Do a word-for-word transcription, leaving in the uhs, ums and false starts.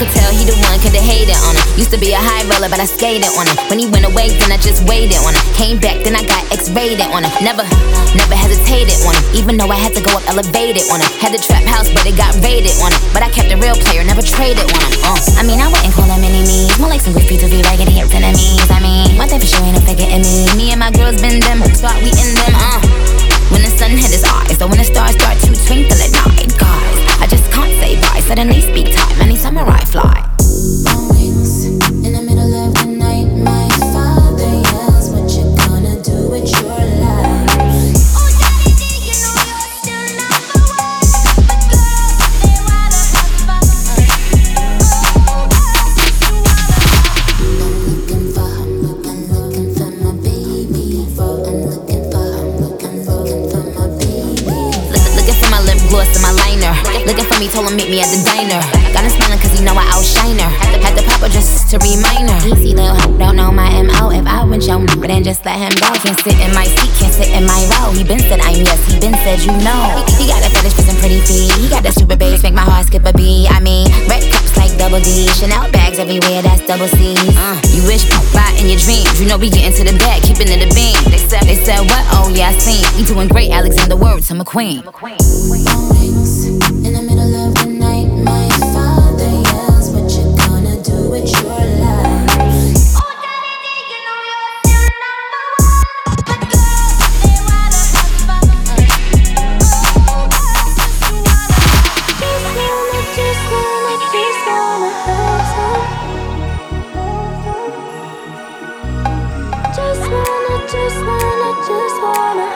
could tell he the one, coulda hated on him. Used to be a high roller, but I skated on him. When he went away, then I just waited on him. Came back, then I got X-rated on him. Never, never hesitated on him. Even though I had to go up elevated on him. Had the trap house, but it got raided on him. But I kept a real player, never traded on him. Uh. I mean, I wouldn't call them enemies. More like some graffiti to be raggedy hip enemies. I mean, one thing for sure ain't no forgetting me. Me and my girls been them, thought we in them. Uh. When the sun hit his eyes, so when the stars start to twinkle at night, guys, I just can't say bye. Suddenly speak time, any samurai fly. On wings, in the middle of the night, my father yells, what you gonna do with your life? Oh, daddy, you know you're still number one, but girls, they wanna have fun. I'm looking for, I'm looking, looking for my baby. I'm looking for, I'm looking, looking for my baby. Look, looking for my lip gloss and my liner. Looking for me, told him meet me at the diner. Got him smiling cause he know I outshine her. Had to pop her just to remind her. Easy little hoe, don't know my M O. If I went your number, then just let him go. Can't sit in my seat, can't sit in my row. He been said I'm yes, he been said you know. He got a fetish for some pretty feet. He got the super bass, make my heart skip a beat. I mean, red cups like double D. Chanel bags everywhere, that's double C's. Uh, you wish right in your dreams. You know we get into the bag, keeping it a beam. They said, they said what? Oh yeah, I seen. We doing great, Alexander Word to McQueen. On wings, in the middle of the night, my father yells, what you gonna do with your life? Oh, daddy, you know you're still number one, but girls, they wanna have fun. Just wanna, just wanna, just wanna have some. Just wanna, just wanna, just wanna